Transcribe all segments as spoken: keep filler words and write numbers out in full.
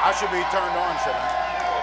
I should be turned on, shouldn't I?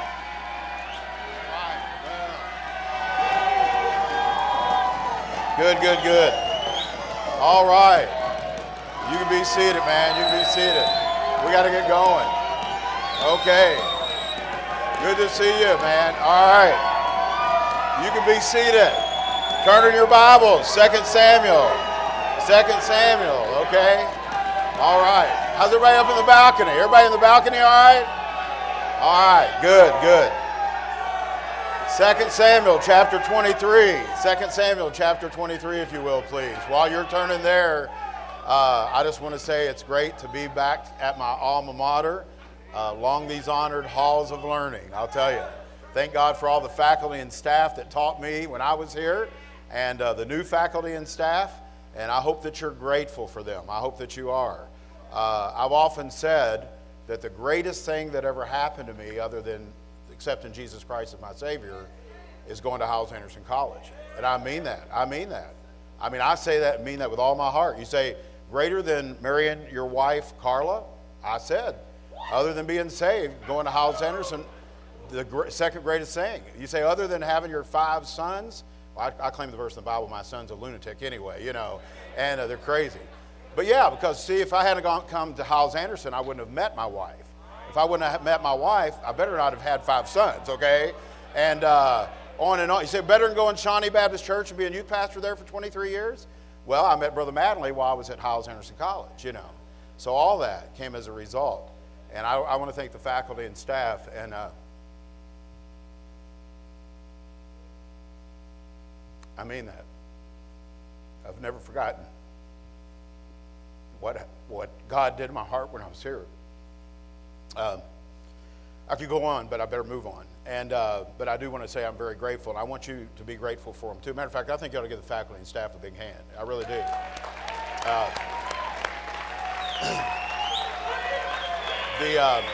Good, good, good. All right. You can be seated, man. You can be seated. We got to get going. Okay. Good to see you, man. All right. You can be seated. Turn in your Bibles. Second Samuel. Second Samuel, okay? All right. How's everybody up in the balcony? Everybody in the balcony, all right? All right. Good, good. Second Samuel chapter twenty-three. Second Samuel chapter twenty-three, if you will, please. While you're turning there, uh, I just want to say it's great to be back at my alma mater, uh, along these honored halls of learning, I'll tell you. Thank God for all the faculty and staff that taught me when I was here, and uh, the new faculty and staff, and I hope that you're grateful for them. I hope that you are. Uh, I've often said that the greatest thing that ever happened to me, other than accepting Jesus Christ as my Savior, is going to Hyles-Anderson College. And I mean that. I mean that. I mean, I say that and mean that with all my heart. You say, greater than marrying your wife, Carla? I said, other than being saved, going to Hyles-Anderson, the gr- second greatest thing. You say, other than having your five sons? Well, I, I claim the verse in the Bible, my son's a lunatic anyway, you know, and uh, they're crazy. But yeah, because see, if I hadn't gone, come to Hyles-Anderson, I wouldn't have met my wife. If I wouldn't have met my wife, I better not have had five sons, okay? And uh, on and on. You say, better than going to Shawnee Baptist Church and being youth pastor there for twenty-three years? Well, I met Brother Madley while I was at Hyles-Anderson College, you know. So all that came as a result. And I, I want to thank the faculty and staff. And uh, I mean that. I've never forgotten what, what God did in my heart when I was here. Uh, I could go on, but I better move on. And uh, but I do want to say I'm very grateful, and I want you to be grateful for them too. Matter of fact, I think you ought to give the faculty and staff a big hand. I really do. Uh, the uh,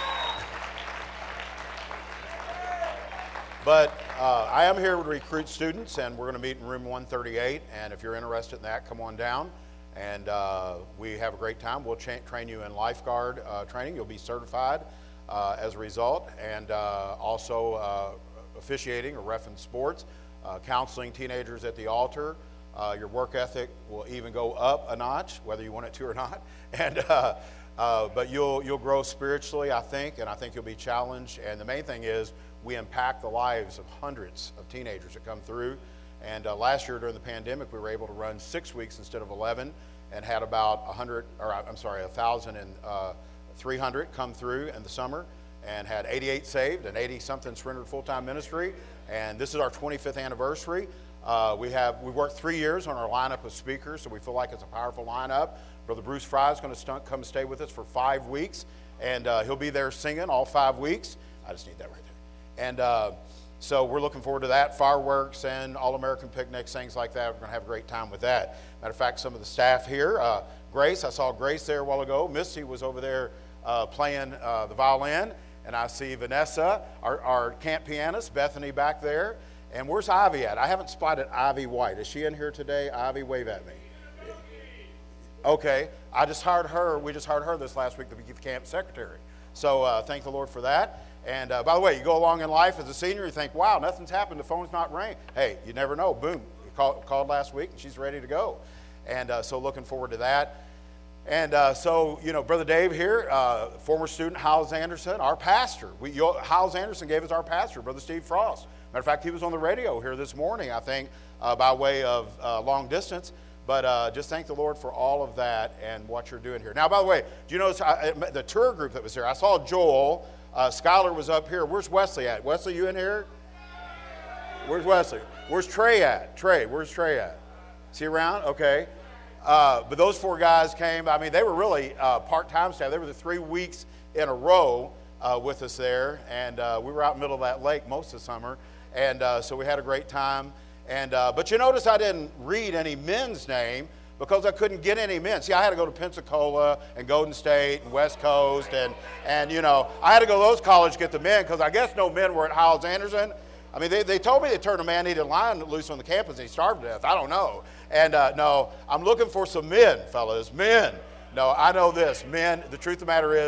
but uh, I am here to recruit students, and we're going to meet in room one thirty-eight. And if you're interested in that, come on down. And uh, we have a great time. We'll cha- train you in lifeguard uh, training. You'll be certified uh, as a result. And uh, also uh, officiating or ref in sports, uh, counseling teenagers at the altar. Uh, your work ethic will even go up a notch, whether you want it to or not. And uh, uh, but you'll you'll grow spiritually, I think, and I think you'll be challenged. And the main thing is we impact the lives of hundreds of teenagers that come through. And uh, last year during the pandemic, we were able to run six weeks instead of eleven, and had about a hundred, or I'm sorry, a thousand and uh, three hundred come through in the summer, and had eighty-eight saved and eighty something surrendered full-time ministry. And this is our twenty-fifth anniversary. Uh, we have we worked three years on our lineup of speakers, so we feel like it's a powerful lineup. Brother Bruce Fry is going to come stay with us for five weeks, and uh, he'll be there singing all five weeks. I just need that right there. And uh, So we're looking forward to that, fireworks and all-American picnics, things like that. We're going to have a great time with that. Matter of fact, some of the staff here, uh, Grace, I saw Grace there a while ago. Misty was over there uh, playing uh, the violin. And I see Vanessa, our, our camp pianist, Bethany back there. And where's Ivy at? I haven't spotted Ivy White. Is she in here today? Ivy, wave at me. Okay. I just hired her. We just hired her this last week to be the camp secretary. So uh, thank the Lord for that. And uh, by the way, you go along in life as a senior, you think, wow, nothing's happened. The phone's not ringing. Hey, you never know. Boom. You call, called last week, and she's ready to go. And uh, so looking forward to that. And uh, so, you know, Brother Dave here, uh, former student, Hyles-Anderson, our pastor. We, Hyles-Anderson gave us our pastor, Brother Steve Frost. Matter of fact, he was on the radio here this morning, I think, uh, by way of uh, long distance. But uh, just thank the Lord for all of that and what you're doing here. Now, by the way, do you notice I, the tour group that was here? I saw Joel. Uh, Skylar was up here. Where's Wesley at? Wesley, you in here? Where's Wesley? Where's Trey at? Trey, where's Trey at? Is he around? Okay. Uh, but those four guys came. I mean, they were really uh, part-time staff. They were the three weeks in a row uh, with us there. And uh, we were out in the middle of that lake most of the summer. And uh, so we had a great time. And uh, but you notice I didn't read any men's name because I couldn't get any men. See, I had to go to Pensacola and Golden State and West Coast. And, and you know, I had to go to those colleges to get the men because I guess no men were at Hyles-Anderson. I mean, they, they told me they turned a man-eating lion loose on the campus and he starved to death. I don't know. And uh, no, I'm looking for some men, fellas, men. No, I know this. Men, the truth of the matter is,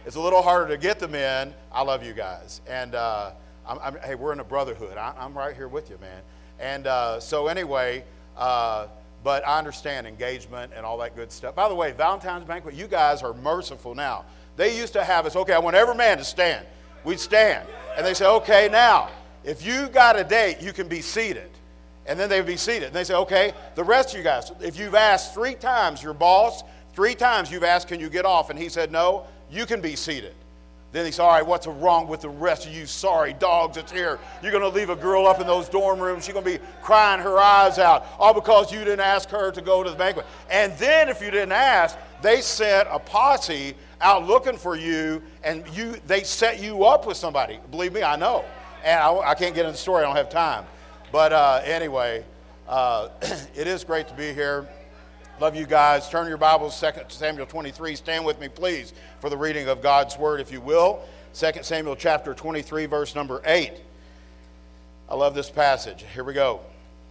it's a little harder to get them in. I love you guys. And, uh, I'm, I'm, hey, we're in a brotherhood. I, I'm right here with you, man. And uh, so anyway, uh, but I understand engagement and all that good stuff. By the way, Valentine's Banquet, you guys are merciful now. They used to have us, okay, I want every man to stand. We'd stand. And they say, okay, now, if you got a date, you can be seated. And then they'd be seated. And they say, okay, the rest of you guys, if you've asked three times your boss, three times you've asked, can you get off? And he said, no, you can be seated. Then he said, all right, what's wrong with the rest of you sorry dogs that's here? You're going to leave a girl up in those dorm rooms. She's going to be crying her eyes out, all because you didn't ask her to go to the banquet. And then if you didn't ask, they sent a posse out looking for you, and you they set you up with somebody. Believe me, I know. And I, I can't get into the story. I don't have time. But uh, anyway, uh, it is great to be here. Love you guys. Turn your Bibles, Second Samuel twenty-three. Stand with me, please, for the reading of God's Word, if you will. Second Samuel chapter twenty-three, verse number eight. I love this passage. Here we go.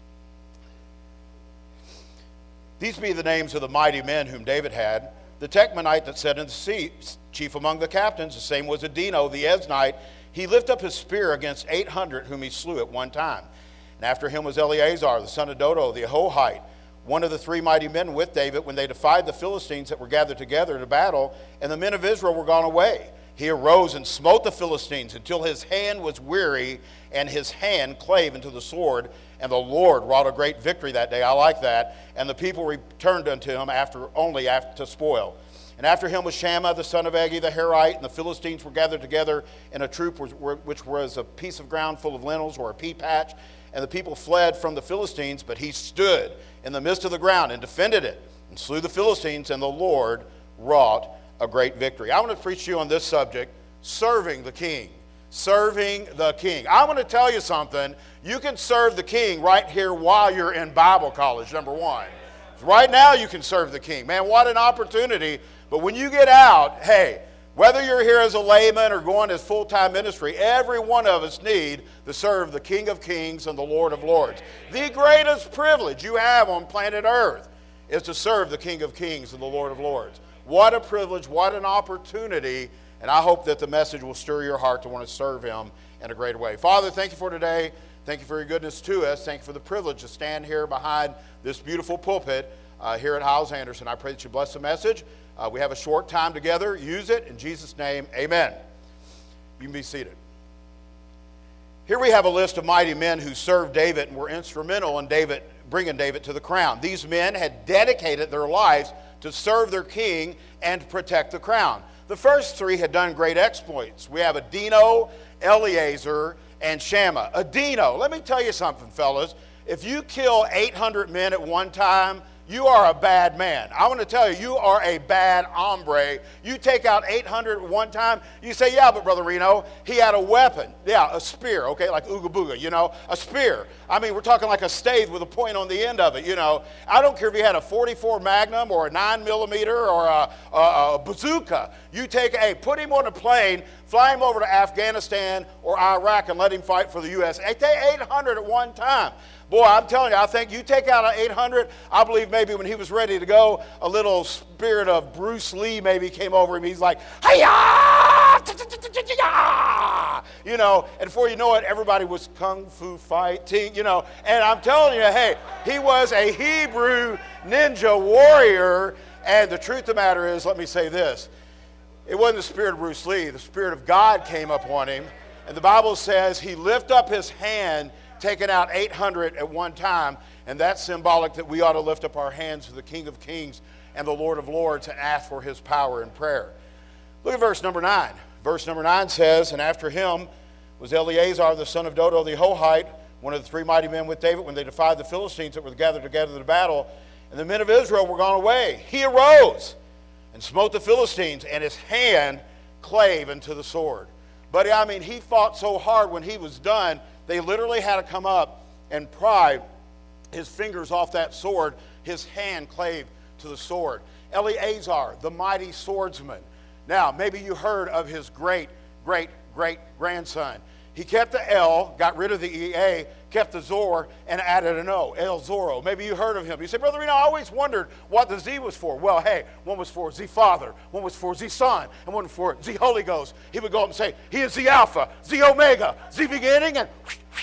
These be the names of the mighty men whom David had. The Techmanite that sat in the seat, chief among the captains, the same was Adino, the Eznite. He lifted up his spear against eight hundred, whom he slew at one time. And after him was Eleazar, the son of Dodo, the Ahohite, one of the three mighty men with David, when they defied the Philistines that were gathered together to battle, and the men of Israel were gone away. He arose and smote the Philistines until his hand was weary, and his hand clave into the sword. And the Lord wrought a great victory that day. I like that. And the people returned unto him after only after to spoil. And after him was Shammah, the son of Agee, the Herite, and the Philistines were gathered together in a troop which was a piece of ground full of lentils, or a pea patch. And the people fled from the Philistines, but he stood in the midst of the ground and defended it, and slew the Philistines, and the Lord wrought a great victory. I want to preach to you on this subject, serving the king. Serving the king. I want to tell you something. You can serve the king right here while you're in Bible college, number one. Right now you can serve the king. Man, what an opportunity. But when you get out, hey, whether you're here as a layman or going as full-time ministry, every one of us need to serve the King of Kings and the Lord of Lords. The greatest privilege you have on planet Earth is to serve the King of Kings and the Lord of Lords. What a privilege, what an opportunity, and I hope that the message will stir your heart to want to serve him in a greater way. Father, thank you for today. Thank you for your goodness to us. Thank you for the privilege to stand here behind this beautiful pulpit uh, here at Hyles-Anderson. I pray that you bless the message. Uh, we have a short time together. Use it. In Jesus' name, amen. You can be seated. Here we have a list of mighty men who served David and were instrumental in David bringing David to the crown. These men had dedicated their lives to serve their king and to protect the crown. The first three had done great exploits. We have Adino, Eleazar, and Shammah. Adino, let me tell you something, fellas. If you kill eight hundred men at one time, you are a bad man. I want to tell you, you are a bad hombre. You take out eight hundred at one time, you say, yeah, but Brother Reno, he had a weapon. Yeah, a spear, okay, like Ooga Booga, you know, a spear. I mean, we're talking like a stave with a point on the end of it, you know. I don't care if you had a forty-four Magnum or a nine millimeter or a, a, a bazooka. You take, hey, put him on a plane, fly him over to Afghanistan or Iraq and let him fight for the U S Hey, take eight hundred at one time. Boy, I'm telling you, I think you take out an eight hundred, I believe maybe when he was ready to go, a little spirit of Bruce Lee maybe came over him. He's like, hi-ya! You know, and before you know it, everybody was kung fu fighting, you know. And I'm telling you, hey, he was a Hebrew ninja warrior. And the truth of the matter is, let me say this. It wasn't the spirit of Bruce Lee. The Spirit of God came upon him. And the Bible says he lifted up his hand, taking out eight hundred at one time, and that's symbolic that we ought to lift up our hands to the King of Kings and the Lord of Lords and ask for his power in prayer. Look at verse number nine. Verse number nine says, and after him was Eleazar, the son of Dodo, the Ahohite, one of the three mighty men with David, when they defied the Philistines that were gathered together to battle, and the men of Israel were gone away. He arose and smote the Philistines, and his hand clave into the sword. But I mean, he fought so hard when he was done, they literally had to come up and pry his fingers off that sword. His hand clave to the sword. Eleazar, the mighty swordsman. Now, maybe you heard of his great, great, great grandson. He kept the L, got rid of the E A, kept the Zor, and added an O, El Zorro. Maybe you heard of him. You say, Brother Reno, I always wondered what the Z was for. Well, hey, one was for Z Father, one was for Z Son, and one for Z Holy Ghost. He would go up and say, he is Z Alpha, Z Omega, Z Beginning, and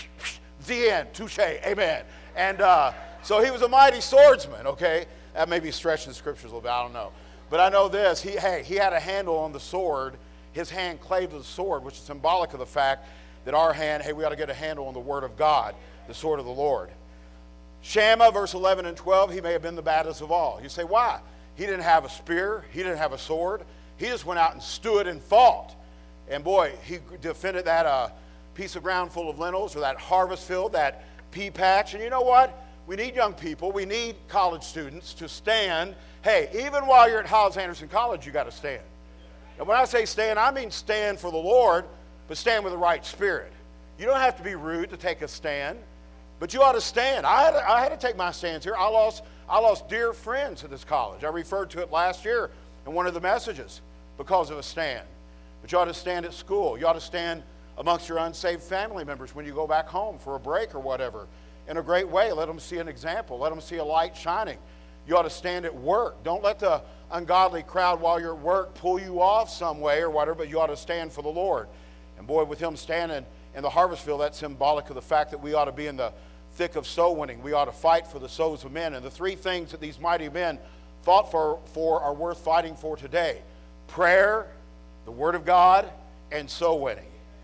Z End. Touche, amen. And uh, so he was a mighty swordsman, okay? That may be stretching the scriptures a little bit, I don't know. But I know this, he, hey, he had a handle on the sword. His hand clave to the sword, which is symbolic of the fact that our hand, hey, we ought to get a handle on the word of God, the sword of the Lord. Shammah, verse eleven and twelve, he may have been the baddest of all. You say, why? He didn't have a spear. He didn't have a sword. He just went out and stood and fought. And boy, he defended that uh, piece of ground full of lentils, or that harvest field, that pea patch. And you know what? We need young people. We need college students to stand. Hey, even while you're at Hyles-Anderson College, you got to stand. And when I say stand, I mean stand for the Lord, but stand with the right spirit. You don't have to be rude to take a stand, but you ought to stand. I had to, I had to take my stands here. I lost, I lost dear friends at this college. I referred to it last year in one of the messages because of a stand. But you ought to stand at school. You ought to stand amongst your unsaved family members when you go back home for a break or whatever. In a great way, let them see an example. Let them see a light shining. You ought to stand at work. Don't let the ungodly crowd while you're at work pull you off some way or whatever, but you ought to stand for the Lord. And boy, with him standing in the harvest field, that's symbolic of the fact that we ought to be in the thick of soul winning. We ought to fight for the souls of men. And the three things that these mighty men fought for, for are worth fighting for today: prayer, the word of God, and soul winning.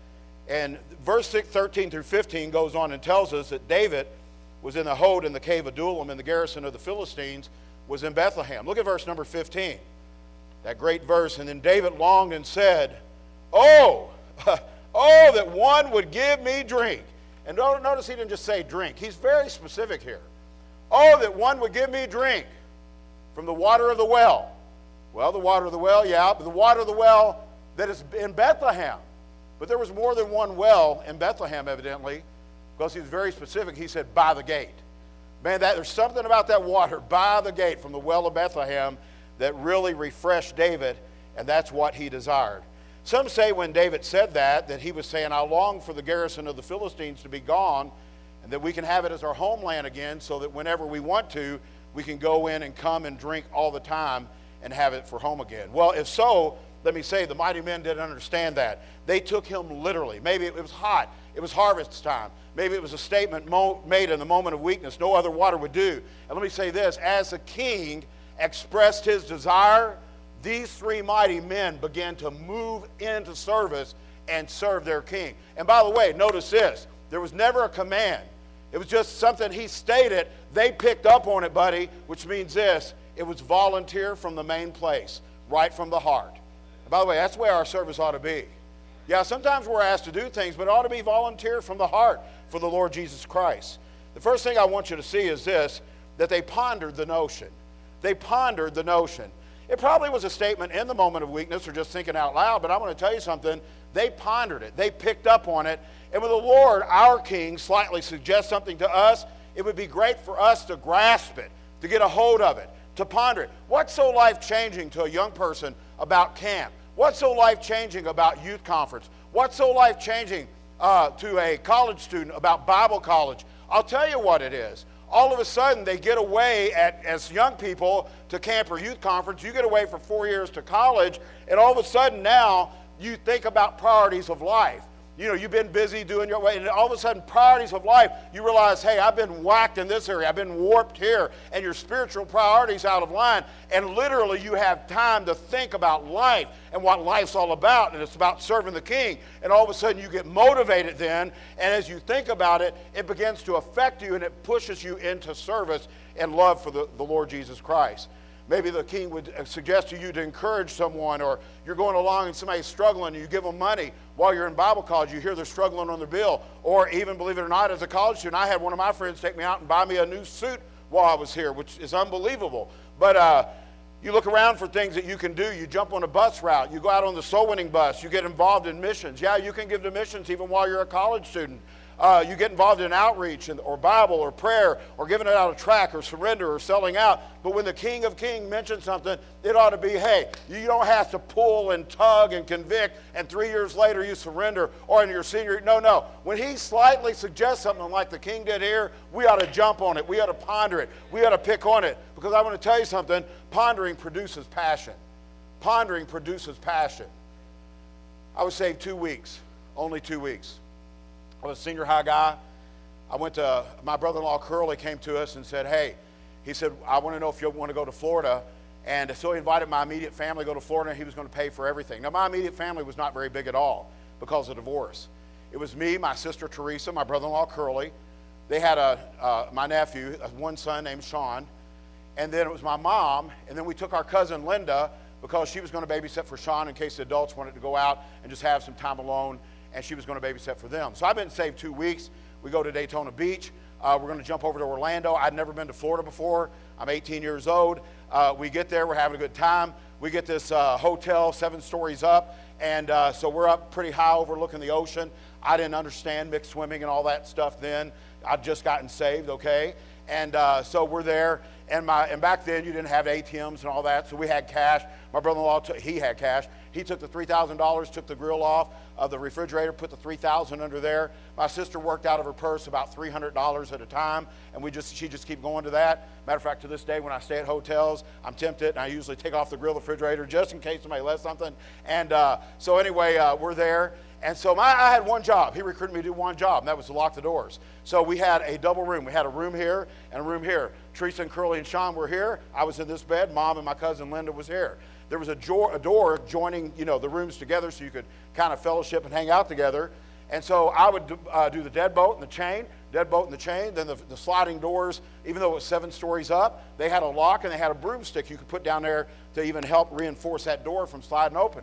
And verse thirteen through fifteen goes on and tells us that David was in the hold in the cave of Adullam, and the garrison of the Philistines was in Bethlehem. Look at verse number fifteen. That great verse. And then David longed and said, Oh, oh, that one would give me drink. And notice he didn't just say drink. He's very specific here. Oh, that one would give me drink from the water of the well. Well, the water of the well, yeah, but the water of the well that is in Bethlehem. But there was more than one well in Bethlehem, evidently, because he was very specific. He said, by the gate. Man, that, there's something about that water by the gate from the well of Bethlehem that really refreshed David, and that's what he desired. Some say when David said that, that he was saying, I long for the garrison of the Philistines to be gone, and that we can have it as our homeland again, so that whenever we want to, we can go in and come and drink all the time and have it for home again. Well, if so, let me say, the mighty men didn't understand that. They took him literally. Maybe it was hot. It was harvest time. Maybe it was a statement mo made in the moment of weakness. No other water would do. And let me say this. As the king expressed his desire, these three mighty men began to move into service and serve their king. And by the way, notice this. There was never a command. It was just something he stated. They picked up on it, buddy, which means this. It was volunteer from the main place, right from the heart. And by the way, that's the way our service ought to be. Yeah, sometimes we're asked to do things, but it ought to be volunteer from the heart for the Lord Jesus Christ. The first thing I want you to see is this, that they pondered the notion. They pondered the notion. It probably was a statement in the moment of weakness or just thinking out loud, but I'm going to tell you something. They pondered it. They picked up on it. And when the Lord, our King, slightly suggests something to us, it would be great for us to grasp it, to get a hold of it, to ponder it. What's so life-changing to a young person about camp? What's so life-changing about youth conference? What's so life-changing uh, to a college student about Bible college? I'll tell you what it is. All of a sudden, they get away at, as young people to camp or youth conference. You get away for four years to college, and all of a sudden now you think about priorities of life. You know, you've been busy doing your way, and all of a sudden, priorities of life, you realize, hey, I've been whacked in this area. I've been warped here, and your spiritual priorities out of line. And literally, you have time to think about life and what life's all about, and it's about serving the King. And all of a sudden, you get motivated then, and as you think about it, it begins to affect you, and it pushes you into service and love for the, the Lord Jesus Christ. Maybe the King would suggest to you to encourage someone, or you're going along and somebody's struggling and you give them money while you're in Bible college. You hear they're struggling on their bill. Or even, believe it or not, as a college student, I had one of my friends take me out and buy me a new suit while I was here, which is unbelievable. But uh, you look around for things that you can do. You jump on a bus route. You go out on the soul winning bus. You get involved in missions. Yeah, you can give to missions even while you're a college student. uh, you get involved in outreach and, or Bible or prayer or giving it out a tract or surrender or selling out. But when the King of Kings mentions something, it ought to be, hey, you don't have to pull and tug and convict and three years later you surrender or in your senior. No, no. When he slightly suggests something like the King did here, we ought to jump on it. We ought to ponder it. We ought to pick on it. Because I want to tell you something, pondering produces passion. Pondering produces passion. I was saved two weeks, only two weeks. I was a senior high guy. I went to, my brother-in-law Curly came to us and said, hey, he said, I want to know if you want to go to Florida. And so he invited my immediate family to go to Florida, and he was going to pay for everything. Now, my immediate family was not very big at all because of divorce. It was me, my sister Teresa, my brother-in-law Curly. They had a, uh, my nephew, one son named Sean. And then it was my mom, and then we took our cousin Linda because she was going to babysit for Sean in case the adults wanted to go out and just have some time alone, and she was going to babysit for them. So I've been saved two weeks. We go to Daytona Beach. Uh, we're going to jump over to Orlando. I'd never been to Florida before. I'm eighteen years old. Uh, we get there. We're having a good time. We get this uh, hotel seven stories up, and uh, so we're up pretty high overlooking the ocean. I didn't understand mixed swimming and all that stuff then. I'd just gotten saved, okay? And uh, so we're there, and my and back then you didn't have A T Ms and all that, so we had cash. My brother-in-law, took, he had cash. He took the three thousand dollars, took the grill off of the refrigerator, put the three thousand dollars under there. My sister worked out of her purse about three hundred dollars at a time, and we just she just keep going to that. Matter of fact, to this day, when I stay at hotels, I'm tempted, and I usually take off the grill refrigerator just in case somebody left something. And uh, so anyway, uh, we're there. And so my, I had one job. He recruited me to do one job, and that was to lock the doors. So we had a double room. We had a room here and a room here. Teresa and Curly and Sean were here. I was in this bed. Mom and my cousin Linda was here. There was a, jo a door joining, you know, the rooms together so you could kind of fellowship and hang out together. And so I would do, uh, do the deadbolt and the chain, deadbolt and the chain, then the, the sliding doors, even though it was seven stories up, they had a lock and they had a broomstick you could put down there to even help reinforce that door from sliding open.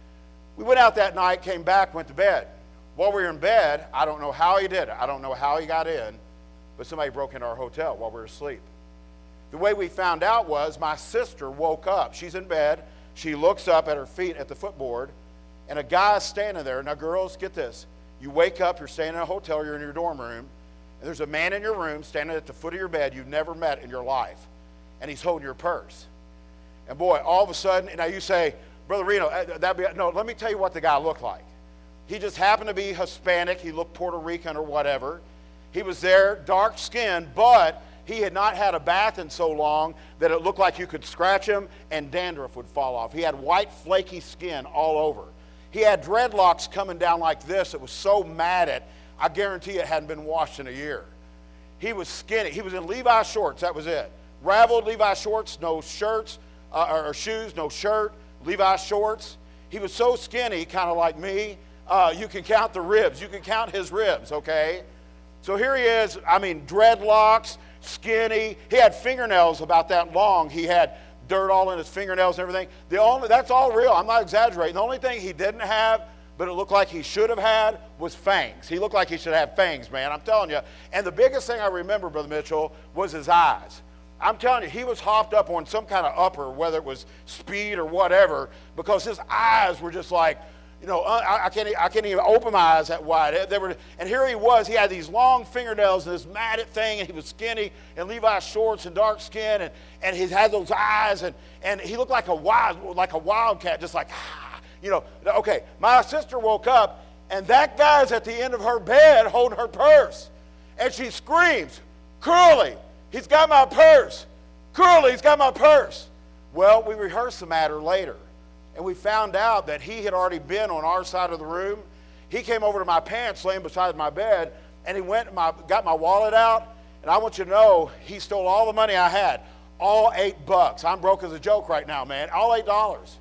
We went out that night, came back, went to bed. While we were in bed, I don't know how he did it. I don't know how he got in, but somebody broke into our hotel while we were asleep. The way we found out was my sister woke up. She's in bed. She looks up at her feet at the footboard, and a guy is standing there. Now, girls, get this. You wake up, you're staying in a hotel, you're in your dorm room, and there's a man in your room standing at the foot of your bed you've never met in your life, and he's holding your purse. And boy, all of a sudden, now you say, Brother Reno, that'd be, no, let me tell you what the guy looked like. He just happened to be Hispanic. He looked Puerto Rican or whatever. He was there, dark skinned, but he had not had a bath in so long that it looked like you could scratch him and dandruff would fall off. He had white, flaky skin all over. He had dreadlocks coming down like this. It was so matted, I guarantee it hadn't been washed in a year. He was skinny. He was in Levi's shorts. That was it. Raveled Levi's shorts, no shirts uh, or, or shoes, no shirt. Levi's shorts. He was so skinny, kind of like me, uh, you can count the ribs. You can count his ribs, okay? So here he is, I mean, dreadlocks, skinny. He had fingernails about that long. He had dirt all in his fingernails and everything. The only, that's all real. I'm not exaggerating. The only thing he didn't have, but it looked like he should have had, was fangs. He looked like he should have fangs, man. I'm telling you. And the biggest thing I remember, Brother Mitchell, was his eyes. I'm telling you, he was hopped up on some kind of upper, whether it was speed or whatever, because his eyes were just like, you know, I, I, can't, I can't even open my eyes that wide. They were, and here he was. He had these long fingernails and this matted thing, and he was skinny, and Levi's shorts and dark skin, and, and he had those eyes, and, and he looked like a wild, like a wildcat, just like, ah, you know. Okay, my sister woke up, and that guy's at the end of her bed holding her purse, and she screams, Curly, he's got my purse. Curly, he's got my purse. Well, we rehearsed the matter later, and we found out that he had already been on our side of the room. He came over to my pants laying beside my bed, and he went and my, got my wallet out, and I want you to know he stole all the money I had, all eight bucks. I'm broke as a joke right now, man, all eight dollars.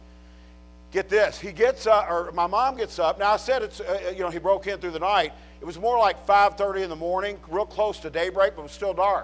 Get this, he gets up, or my mom gets up. Now I said it's, uh, you know, he broke in through the night. It was more like five thirty in the morning, real close to daybreak, but it was still dark.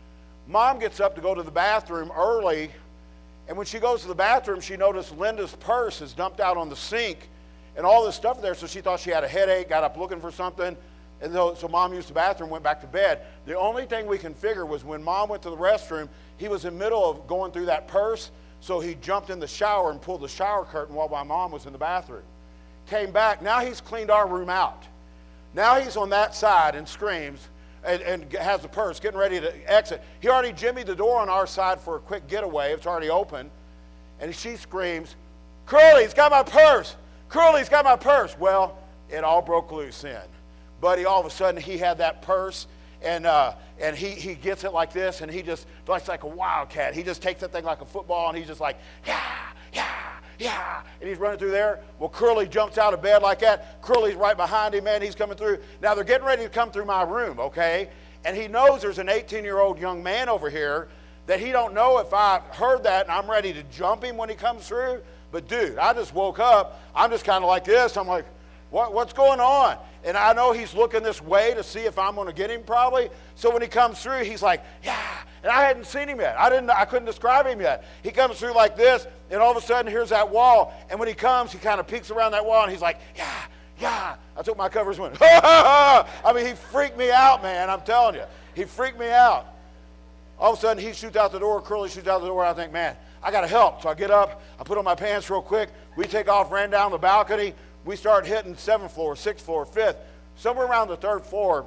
Mom gets up to go to the bathroom early, and when she goes to the bathroom, she noticed Linda's purse is dumped out on the sink and all this stuff there, so she thought she had a headache, got up looking for something, and so, so Mom used the bathroom, went back to bed. The only thing we can figure was when Mom went to the restroom, he was in the middle of going through that purse, so he jumped in the shower and pulled the shower curtain while my mom was in the bathroom. Came back, now he's cleaned our room out. Now he's on that side and screams and, and has the purse, getting ready to exit. He already jimmied the door on our side for a quick getaway. It's already open. And she screams, Curly's got my purse. Curly's got my purse. Well, it all broke loose then. Buddy, all of a sudden, he had that purse, and uh, and he, he gets it like this, and he just, like, like a wildcat. He just takes that thing like a football, and he's just like, yeah, yeah, yeah. And he's running through there. Well, Curly jumps out of bed like that. Curly's right behind him, man. He's coming through. Now, they're getting ready to come through my room, okay? And he knows there's an eighteen-year-old young man over here that he don't know if I heard that, and I'm ready to jump him when he comes through. But, dude, I just woke up. I'm just kind of like this. I'm like, what, what's going on? And I know he's looking this way to see if I'm going to get him probably. So when he comes through, he's like, yeah. And I hadn't seen him yet. I didn't. I couldn't describe him yet. He comes through like this, and all of a sudden, here's that wall. And when he comes, he kind of peeks around that wall, and he's like, yeah, yeah. I took my covers and went, ha, ha, ha. I mean, he freaked me out, man. I'm telling you. He freaked me out. All of a sudden, he shoots out the door. Curly shoots out the door. I think, man, I got to help. So I get up. I put on my pants real quick. We take off, ran down the balcony. We start hitting seventh floor, sixth floor, fifth. Somewhere around the third floor,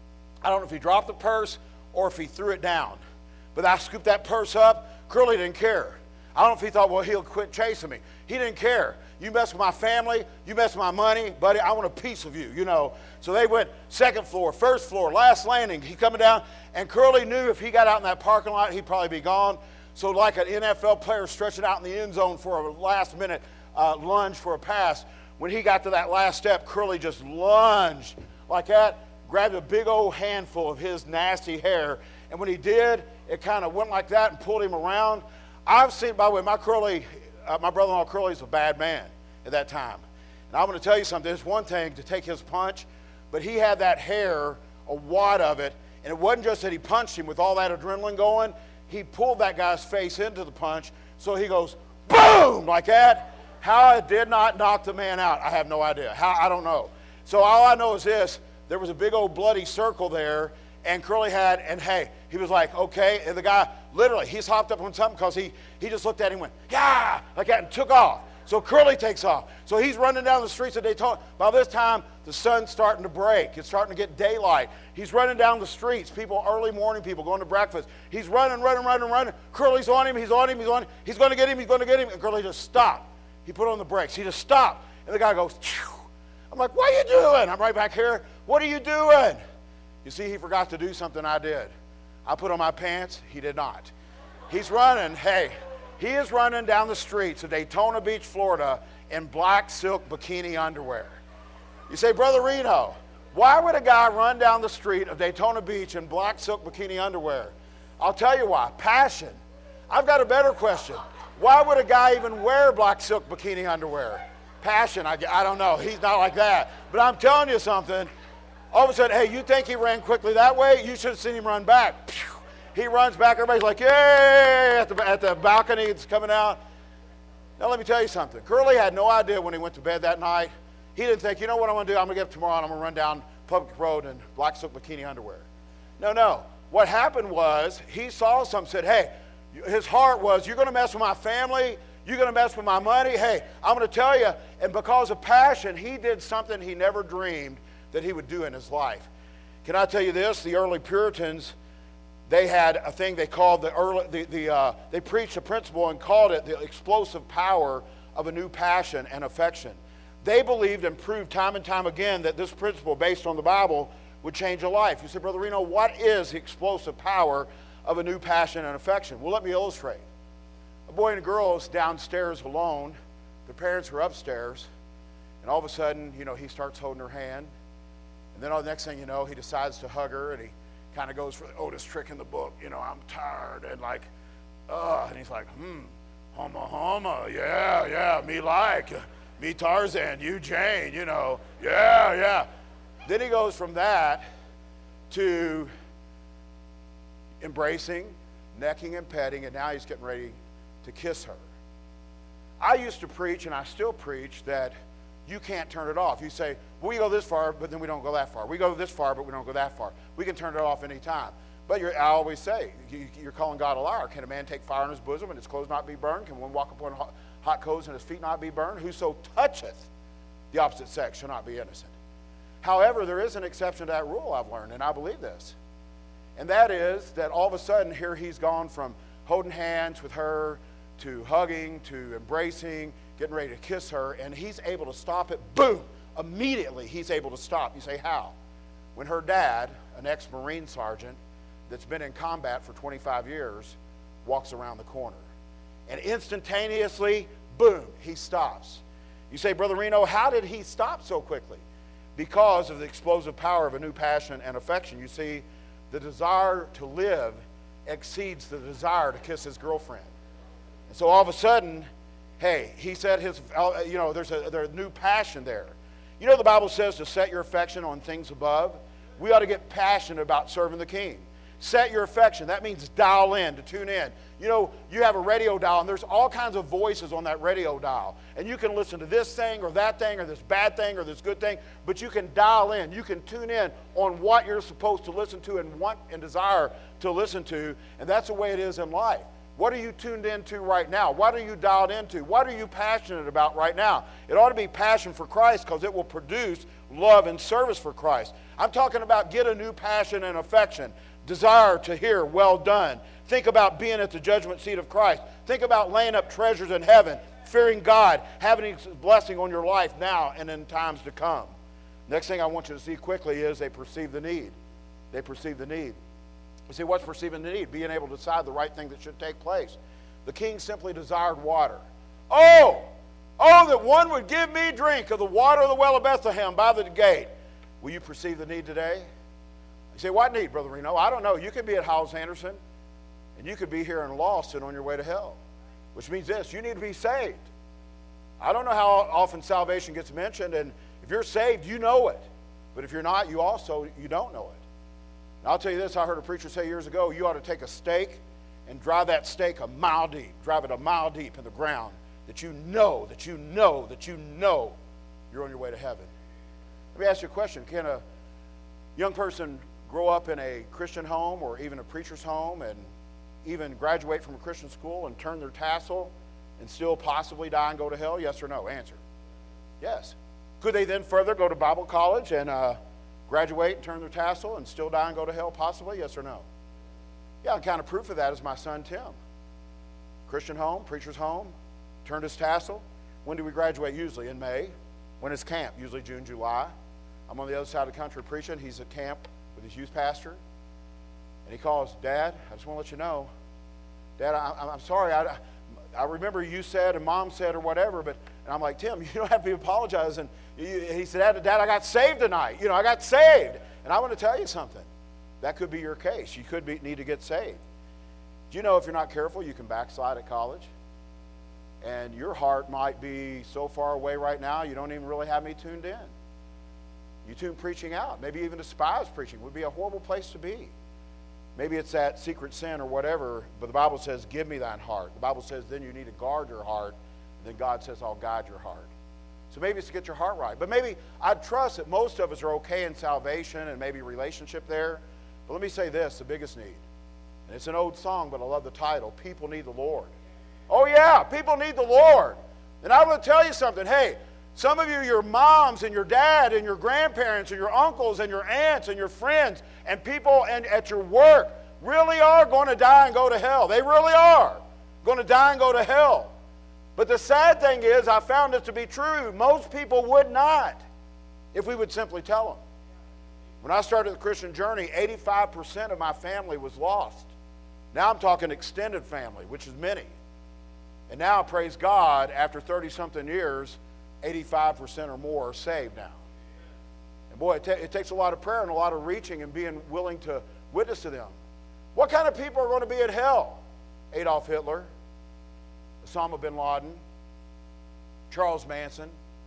I don't know if he dropped the purse or if he threw it down. But I scooped that purse up. Curly didn't care. I don't know if he thought, well, he'll quit chasing me. He didn't care. You mess with my family, you mess with my money, buddy, I want a piece of you, you know. So they went second floor, first floor, last landing. He coming down, and Curly knew if he got out in that parking lot, he'd probably be gone. So like an N F L player stretching out in the end zone for a last-minute uh, lunge for a pass, when he got to that last step, Curly just lunged like that, grabbed a big old handful of his nasty hair, and when he did, it kind of went like that and pulled him around. I've seen, by the way, my Curly, uh, my brother-in-law Curly's a bad man at that time. And I'm going to tell you something. It's one thing to take his punch, but he had that hair, a wad of it, and it wasn't just that he punched him with all that adrenaline going. He pulled that guy's face into the punch, so he goes, boom, like that. How it did not knock the man out, I have no idea. How, I don't know. So all I know is this. There was a big old bloody circle there, and Curly had, and hey, he was like, okay. And the guy, literally, he's hopped up on something because he, he just looked at him and went, yeah, like that, and took off. So Curly takes off. So he's running down the streets of Daytona. By this time, the sun's starting to break. It's starting to get daylight. He's running down the streets. People, early morning people going to breakfast. He's running, running, running, running. Curly's on him. He's on him. He's on him. He's going to get him. He's going to get him. And Curly just stopped. He put on the brakes. He just stopped. And the guy goes, phew. I'm like, what are you doing? I'm right back here. What are you doing? You see, he forgot to do something I did. I put on my pants. He did not. He's running. Hey, he is running down the streets of Daytona Beach, Florida in black silk bikini underwear. You say, Brother Reno, why would a guy run down the street of Daytona Beach in black silk bikini underwear? I'll tell you why. Passion. I've got a better question. Why would a guy even wear black silk bikini underwear? Passion, I, I don't know. He's not like that. But I'm telling you something. All of a sudden, hey, you think he ran quickly that way? You should have seen him run back. Pew! He runs back. Everybody's like, yay, at the, at the balcony. It's coming out. Now, let me tell you something. Curly had no idea when he went to bed that night. He didn't think, you know what I'm going to do? I'm going to get up tomorrow and I'm going to run down Public Road in black silk bikini underwear. No, no. What happened was he saw something, said, hey, his heart was, you're going to mess with my family, you're going to mess with my money, hey, I'm going to tell you. And because of passion, he did something he never dreamed that he would do in his life. Can I tell you this? The early Puritans, they had a thing they called the early, the, the, uh, they preached a principle and called it the explosive power of a new passion and affection. They believed and proved time and time again that this principle based on the Bible would change a life. You say, Brother Reno, what is the explosive power of a new passion and affection? Well, let me illustrate. A boy and a girl is downstairs alone. Their parents are upstairs. And all of a sudden, you know, he starts holding her hand. And then the next thing you know, he decides to hug her. And he kind of goes for the Otis trick in the book. You know, I'm tired. And like, ugh. And he's like, hmm, homo, homo. Yeah, yeah, me like. Me Tarzan, you Jane, you know. Yeah, yeah. Then he goes from that to embracing, necking and petting, and now he's getting ready to kiss her. I used to preach, and I still preach, that you can't turn it off. You say, well, we go this far, but then we don't go that far. We go this far, but we don't go that far. We can turn it off any time. But you're, I always say, you, you're calling God a liar. Can a man take fire in his bosom and his clothes not be burned? Can one walk upon hot, hot coals and his feet not be burned? Whoso toucheth the opposite sex shall not be innocent. However, there is an exception to that rule, I've learned, and I believe this. And that is that all of a sudden here he's gone from holding hands with her to hugging to embracing, getting ready to kiss her, and he's able to stop it. Boom! Immediately he's able to stop. You say, how? When her dad, an ex-Marine sergeant that's been in combat for twenty-five years, walks around the corner. And instantaneously, boom, he stops. You say, Brother Reno, how did he stop so quickly? Because of the explosive power of a new passion and affection. You see, the desire to live exceeds the desire to kiss his girlfriend. And so all of a sudden, hey, he said his, you know, there's a, there's a new passion there. You know the Bible says to set your affection on things above? We ought to get passionate about serving the King. Set your affection. That means dial in, to tune in. You know, you have a radio dial, and there's all kinds of voices on that radio dial. And you can listen to this thing or that thing or this bad thing or this good thing, but you can dial in. You can tune in on what you're supposed to listen to and want and desire to listen to, and that's the way it is in life. What are you tuned into right now? What are you dialed into? What are you passionate about right now? It ought to be passion for Christ, because it will produce love and service for Christ. I'm talking about get a new passion and affection. Desire to hear, well done. Think about being at the judgment seat of Christ. Think about laying up treasures in heaven, fearing God, having His blessing on your life now and in times to come. Next thing I want you to see quickly is they perceive the need. They perceive the need. You see, what's perceiving the need? Being able to decide the right thing that should take place. The king simply desired water. Oh, oh, that one would give me drink of the water of the well of Bethlehem by the gate. Will you perceive the need today? You say, what need, Brother Reno? I don't know. You could be at Howells Anderson, and you could be here in Lawson on your way to hell, which means this: you need to be saved. I don't know how often salvation gets mentioned, and if you're saved, you know it. But if you're not, you also, you don't know it. And I'll tell you this, I heard a preacher say years ago, you ought to take a stake and drive that stake a mile deep, drive it a mile deep in the ground, that you know, that you know, that you know you're on your way to heaven. Let me ask you a question. Can a young person grow up in a Christian home or even a preacher's home and even graduate from a Christian school and turn their tassel and still possibly die and go to hell? Yes or no? Answer. Yes. Could they then further go to Bible college and uh, graduate and turn their tassel and still die and go to hell? Possibly. Yes or no? Yeah, and kind of proof of that is my son Tim. Christian home, preacher's home, turned his tassel. When do we graduate? Usually in May. When is camp? Usually June, July. I'm on the other side of the country preaching. He's at camp with his youth pastor. And he calls, Dad, I just want to let you know, Dad, I, I'm sorry. I, I remember you said and Mom said or whatever, but and I'm like, Tim, you don't have to apologize. And he said, Dad, Dad, I got saved tonight. You know, I got saved. And I want to tell you something. That could be your case. You could be, need to get saved. Do you know if you're not careful, you can backslide at college? And your heart might be so far away right now, you don't even really have me tuned in. You tune preaching out. Maybe even despise preaching. It would be a horrible place to be. Maybe it's that secret sin or whatever, but the Bible says, give me thine heart. The Bible says then you need to guard your heart. And then God says, I'll guide your heart. So maybe it's to get your heart right. But maybe I trust that most of us are okay in salvation and maybe relationship there. But let me say this, the biggest need. And it's an old song, but I love the title. People need the Lord. Oh yeah, people need the Lord. And I want to tell you something. Hey, some of you, your moms and your dad and your grandparents and your uncles and your aunts and your friends and people and at your work really are going to die and go to hell. They really are going to die and go to hell. But the sad thing is, I found it to be true. Most people would not if we would simply tell them. When I started the Christian journey, eighty-five percent of my family was lost. Now I'm talking extended family, which is many. And now, praise God, after thirty-something years, eighty-five percent or more are saved now. And boy, it, ta it takes a lot of prayer and a lot of reaching and being willing to witness to them. What kind of people are going to be in hell? Adolf Hitler, Osama bin Laden, Charles Manson,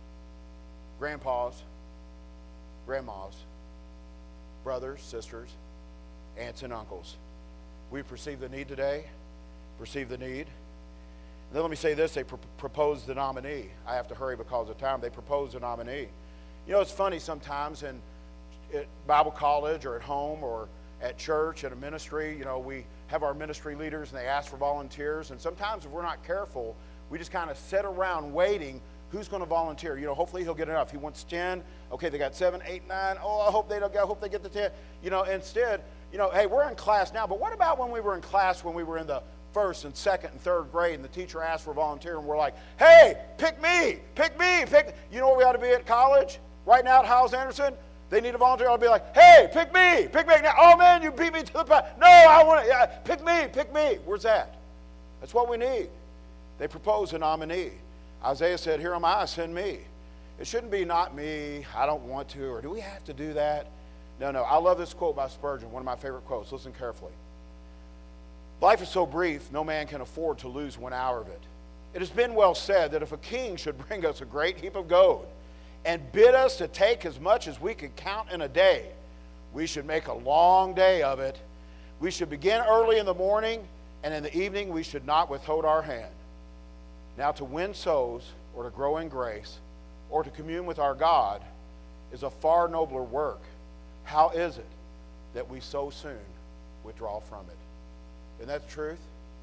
grandpas, grandmas, brothers, sisters, aunts and uncles. We perceive the need today, perceive the need. And then let me say this, they pr proposed the nominee. I have to hurry because of time. They proposed a nominee. You know, it's funny sometimes in at Bible college or at home or at church, at a ministry, you know, we have our ministry leaders and they ask for volunteers. And sometimes if we're not careful, we just kind of sit around waiting Who's going to volunteer? You know, hopefully he'll get enough. He wants ten. Okay, they got seven, eight, nine. Oh, I hope they don't get, I hope they get the ten. You know, instead, you know, hey, we're in class now, but what about when we were in class when we were in the first and second and third grade and the teacher asked for a volunteer and we're like, hey, pick me, pick me, pick. You know where we ought to be at college? Right now at Hyles Anderson? They need a volunteer. I'll be like, hey, pick me, pick me. Now, oh, man, you beat me to the punch. No, I want to, yeah, pick me, pick me. Where's that? That's what we need. They propose a nominee. Isaiah said, here am I, send me. It shouldn't be not me, I don't want to, or do we have to do that? No, no. I love this quote by Spurgeon, one of my favorite quotes. Listen carefully. Life is so brief, no man can afford to lose one hour of it. It has been well said that if a king should bring us a great heap of gold and bid us to take as much as we could count in a day, we should make a long day of it. We should begin early in the morning, and in the evening we should not withhold our hand. Now to win souls, or to grow in grace, or to commune with our God is a far nobler work. How is it that we so soon withdraw from it? Isn't that the truth?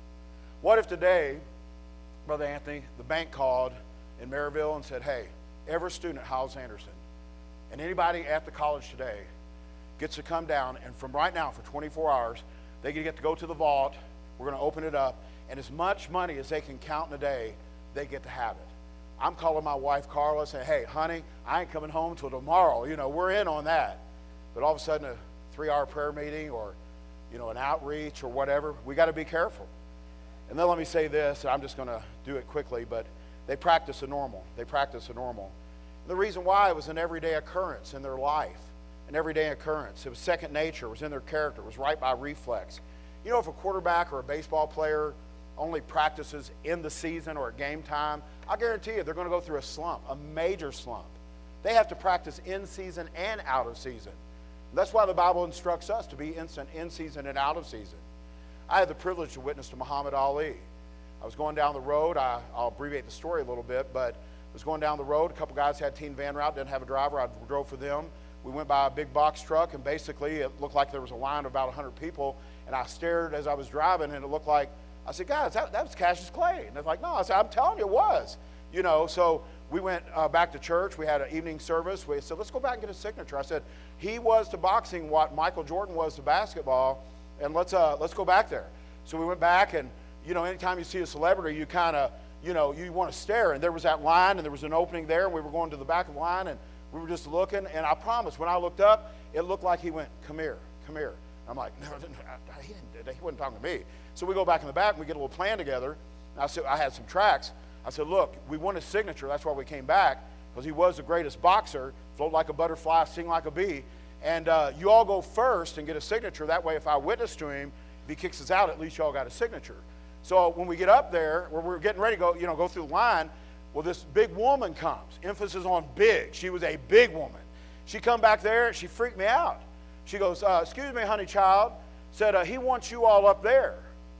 What if today, Brother Anthony, the bank called in Maryville and said, hey, every student at Hyles Anderson and anybody at the college today gets to come down, and from right now for twenty-four hours, they get to go to the vault. We're going to open it up, and as much money as they can count in a day, they get to have it. I'm calling my wife Carla saying, hey, honey, I ain't coming home till tomorrow. You know, we're in on that. But all of a sudden, a three-hour prayer meeting or, you know, an outreach or whatever, we got to be careful. And then let me say this, and I'm just going to do it quickly, but they practice the normal. They practice the normal. And the reason why, it was an everyday occurrence in their life, an everyday occurrence. It was second nature. It was in their character. It was right by reflex. You know, if a quarterback or a baseball player only practices in the season or at game time, I guarantee you they're going to go through a slump, a major slump. They have to practice in season and out of season. That's why the Bible instructs us to be instant in season and out of season. I had the privilege to witness to Muhammad Ali. I was going down the road. I, I'll abbreviate the story a little bit, but I was going down the road. A couple guys had teen van route, didn't have a driver. I drove for them. We went by a big box truck, and basically it looked like there was a line of about one hundred people, and I stared as I was driving, and it looked like, I said, guys, that, that was Cassius Clay. And they're like, no. I said, I'm telling you it was. You know, so we went uh, back to church. We had an evening service. We said, let's go back and get a signature. I said, he was to boxing what Michael Jordan was to basketball, and let's, uh, let's go back there. So we went back, and, you know, anytime you see a celebrity, you kind of, you know, you want to stare. And there was that line, and there was an opening there, and we were going to the back of the line, and we were just looking. And I promise, when I looked up, it looked like he went, come here, come here. I'm like, no, he, didn't, he wasn't talking to me. So we go back in the back, and we get a little plan together. And I said, I had some tracks. I said, look, we want his signature. That's why we came back, because he was the greatest boxer, float like a butterfly, sing like a bee. And uh, you all go first and get a signature. That way, if I witness to him, if he kicks us out, at least you all got a signature. So when we get up there, where we're getting ready to go, you know, go through the line, well, this big woman comes. Emphasis on big. She was a big woman. She come back there. She freaked me out. She goes, uh, excuse me, honey child. Said, uh, he wants you all up there.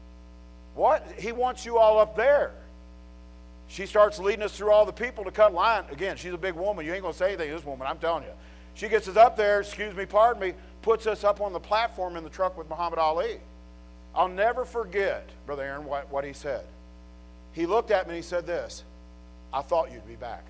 What? He wants you all up there. She starts leading us through all the people to cut line. Again, she's a big woman. You ain't going to say anything to this woman, I'm telling you. She gets us up there, excuse me, pardon me, puts us up on the platform in the truck with Muhammad Ali. I'll never forget, Brother Aaron, what, what he said. He looked at me and he said this, I thought you'd be back.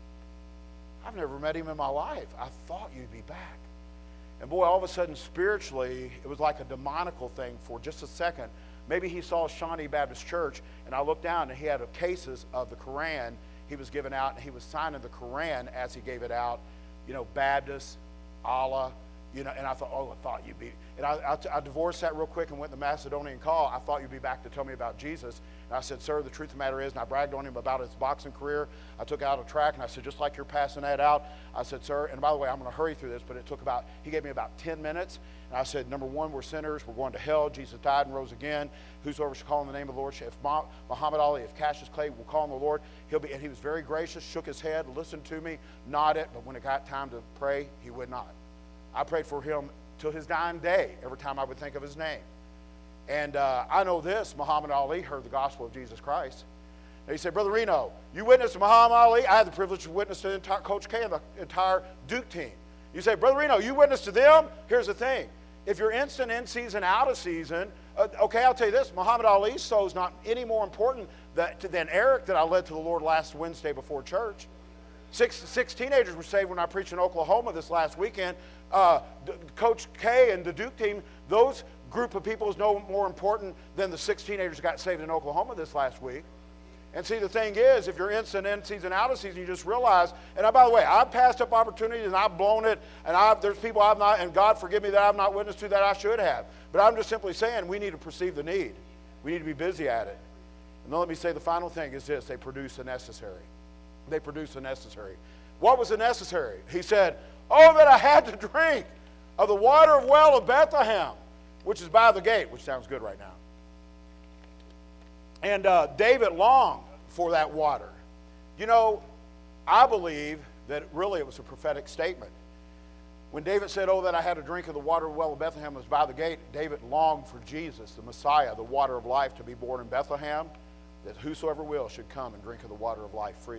I've never met him in my life. I thought you'd be back. And boy, all of a sudden, spiritually, it was like a demonical thing for just a second. Maybe he saw Shawnee Baptist Church, and I looked down, and he had cases of the Quran he was giving out, and he was signing the Quran as he gave it out. You know, Baptist, Allah, you know, and I thought, oh, I thought you'd be. And I, I, I divorced that real quick and went to the Macedonian call. I thought you'd be back to tell me about Jesus. And I said, sir, the truth of the matter is, and I bragged on him about his boxing career. I took out a track, and I said, just like you're passing that out. I said, sir, and by the way, I'm going to hurry through this, but it took about, he gave me about ten minutes. And I said, number one, we're sinners. We're going to hell. Jesus died and rose again. Whosoever shall call on the name of the Lord, if Muhammad Ali, if Cassius Clay will call on the Lord, he'll be. And he was very gracious, shook his head, listened to me, nodded. But when it got time to pray, he would not. I prayed for him till his dying day, every time I would think of his name. And uh, I know this, Muhammad Ali heard the gospel of Jesus Christ. And he said, Brother Reno, you witnessed to Muhammad Ali. I had the privilege to witness to the entire, Coach K and the entire Duke team. You say, Brother Reno, you witnessed to them? Here's the thing. If you're instant in season, out of season, uh, okay, I'll tell you this, Muhammad Ali's soul is not any more important that, than Eric that I led to the Lord last Wednesday before church. Six, six teenagers were saved when I preached in Oklahoma this last weekend. Uh, Coach K and the Duke team, those group of people is no more important than the six teenagers that got saved in Oklahoma this last week. And see, the thing is, if you're in season, in season, out of season, you just realize, and I, by the way, I've passed up opportunities and I've blown it, and I've, there's people I've not, and God forgive me that I've not witnessed to that I should have. But I'm just simply saying we need to perceive the need. We need to be busy at it. And then let me say the final thing is this: they produce the necessary. They produce the necessary. What was the necessary? He said, oh, that I had to drink of the water of well of Bethlehem, which is by the gate, which sounds good right now. And uh, David longed for that water. You know, I believe that really it was a prophetic statement. When David said, oh, that I had to drink of the water of the well of Bethlehem was by the gate, David longed for Jesus, the Messiah, the water of life, to be born in Bethlehem, that whosoever will should come and drink of the water of life freely.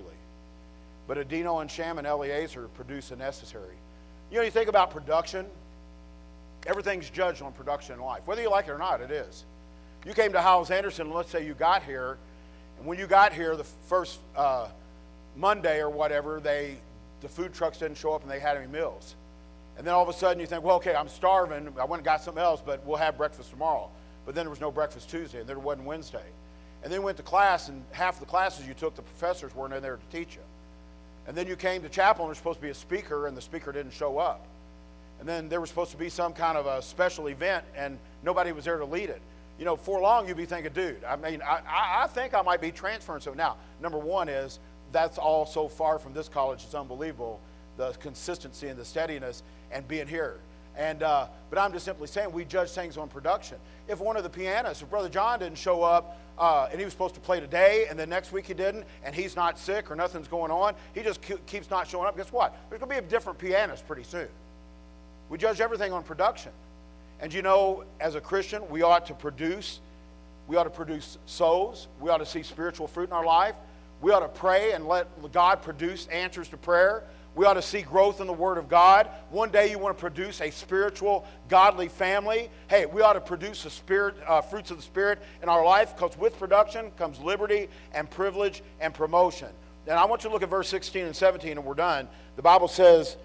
But Adino and Sham and Eliezer produced the necessary. You know, you think about production, everything's judged on production in life. Whether you like it or not, it is. You came to Howells Anderson, and let's say you got here, and when you got here the first uh, Monday or whatever, they the food trucks didn't show up and they had any meals. And then all of a sudden you think, well, okay, I'm starving. I went and got something else, but we'll have breakfast tomorrow. But then there was no breakfast Tuesday, and there wasn't Wednesday. And then you went to class, and half of the classes you took, the professors weren't in there to teach you. And then you came to chapel, and there's supposed to be a speaker, and the speaker didn't show up. And then there was supposed to be some kind of a special event, and nobody was there to lead it. You know, for long you'd be thinking, dude, I mean, I, I think I might be transferring. So now, number one is, that's all so far from this college, it's unbelievable, the consistency and the steadiness and being here. And, uh, but I'm just simply saying, we judge things on production. If one of the pianists, if Brother John didn't show up, uh, and he was supposed to play today, and then next week he didn't, and he's not sick or nothing's going on, he just keeps not showing up, guess what? There's going to be a different pianist pretty soon. We judge everything on production. And you know, as a Christian, we ought to produce, we ought to produce souls, we ought to see spiritual fruit in our life, we ought to pray and let God produce answers to prayer. We ought to see growth in the Word of God. One day you want to produce a spiritual, godly family. Hey, we ought to produce the spirit, uh, fruits of the Spirit in our life, because with production comes liberty and privilege and promotion. And I want you to look at verse sixteen and seventeen, and we're done. The Bible says,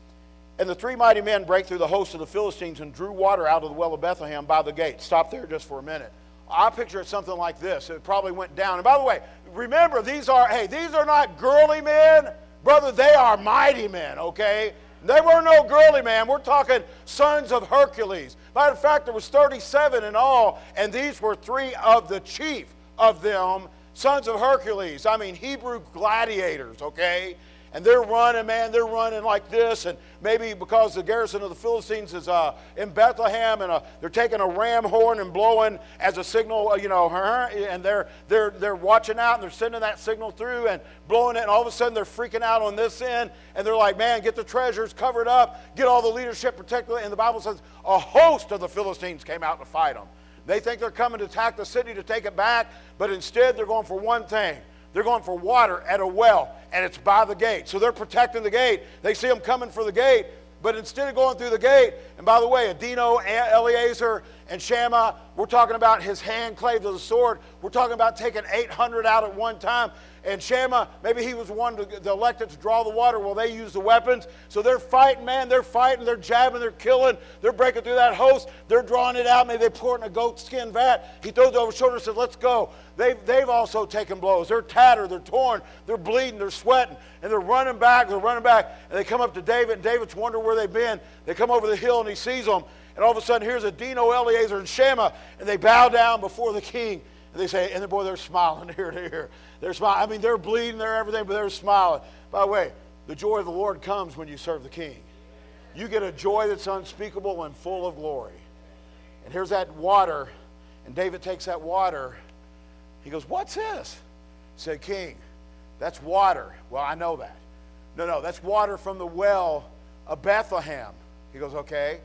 and the three mighty men break through the host of the Philistines and drew water out of the well of Bethlehem by the gate. Stop there just for a minute. I picture it something like this. It probably went down. And by the way, remember, these are, hey, these are not girly men. Brother, they are mighty men, okay? They were no girly man. We're talking sons of Hercules. Matter of fact, there was thirty-seven in all, and these were three of the chief of them, sons of Hercules. I mean, Hebrew gladiators, okay? And they're running, man, they're running like this, and maybe because the garrison of the Philistines is uh, in Bethlehem, and uh, they're taking a ram horn and blowing as a signal, uh, you know, and they're, they're, they're watching out, and they're sending that signal through and blowing it, and all of a sudden they're freaking out on this end, and they're like, man, get the treasures covered up, get all the leadership protected, and the Bible says a host of the Philistines came out to fight them. They think they're coming to attack the city to take it back, but instead they're going for one thing. They're going for water at a well, and it's by the gate. So they're protecting the gate. They see them coming for the gate, but instead of going through the gate, and by the way, Adino, Eliezer, and Shammah, we're talking about his hand clave to the sword. We're talking about taking eight hundred out at one time. And Shammah, maybe he was one to, the elected to draw the water while they use the weapons. So they're fighting, man. They're fighting. They're jabbing. They're killing. They're breaking through that host. They're drawing it out. Maybe they pour it in a goat skin vat. He throws it over his shoulder and says, let's go. They've, they've also taken blows. They're tattered. They're torn. They're bleeding. They're sweating. And they're running back. They're running back. And they come up to David, and David's wondering where they've been. They come over the hill, and he sees them. And all of a sudden, here's Adino, Eliezer, and Shammah. And they bow down before the king. And they say, and the boy, they're smiling ear to ear. They're smiling. I mean, they're bleeding, they're everything, but they're smiling. By the way, the joy of the Lord comes when you serve the King. You get a joy that's unspeakable and full of glory. And here's that water, and David takes that water. He goes, what's this? He said, King, that's water. Well, I know that. No, no, that's water from the well of Bethlehem. He goes, okay,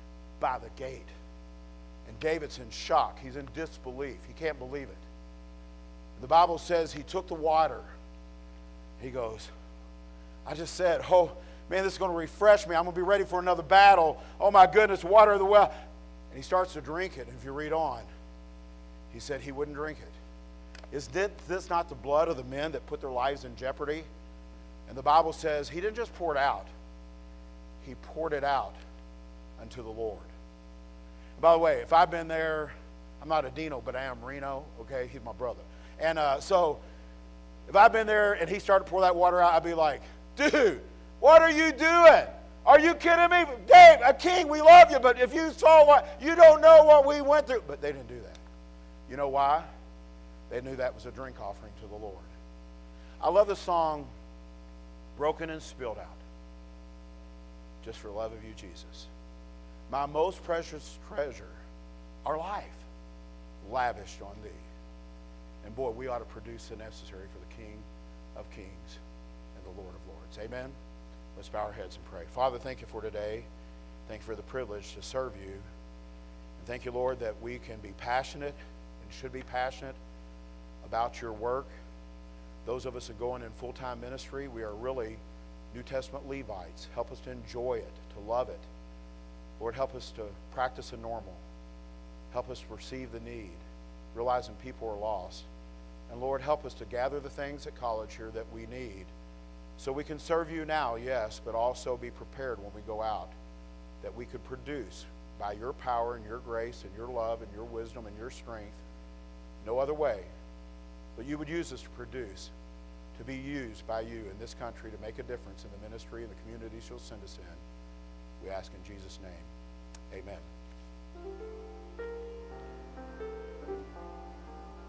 by the gate. And David's in shock. He's in disbelief. He can't believe it. The Bible says he took the water. He goes, I just said, oh, man, this is going to refresh me. I'm going to be ready for another battle. Oh, my goodness, water of the well. And he starts to drink it. And if you read on, he said he wouldn't drink it. Is this not the blood of the men that put their lives in jeopardy? And the Bible says he didn't just pour it out. He poured it out unto the Lord. And by the way, if I've been there, I'm not a Dino, but I am Reno. Okay, he's my brother. And uh, so if I've been there and he started to pour that water out, I'd be like, dude, what are you doing? Are you kidding me? Dave, a king, we love you, but if you saw what, you don't know what we went through. But they didn't do that. You know why? They knew that was a drink offering to the Lord. I love the song, Broken and Spilled Out, just for love of you, Jesus. My most precious treasure, our life, lavished on thee. And boy, we ought to produce the necessary for the King of Kings and the Lord of Lords. Amen? Let's bow our heads and pray. Father, thank you for today. Thank you for the privilege to serve you. And thank you, Lord, that we can be passionate and should be passionate about your work. Those of us that go in in full-time ministry, we are really New Testament Levites. Help us to enjoy it, to love it. Lord, help us to practice the normal. Help us to perceive the need, realizing people are lost. And Lord, help us to gather the things at college here that we need so we can serve you now, yes, but also be prepared when we go out, that we could produce by your power and your grace and your love and your wisdom and your strength, no other way. But you would use us to produce, to be used by you in this country to make a difference in the ministry and the communities you'll send us in. We ask in Jesus' name, amen.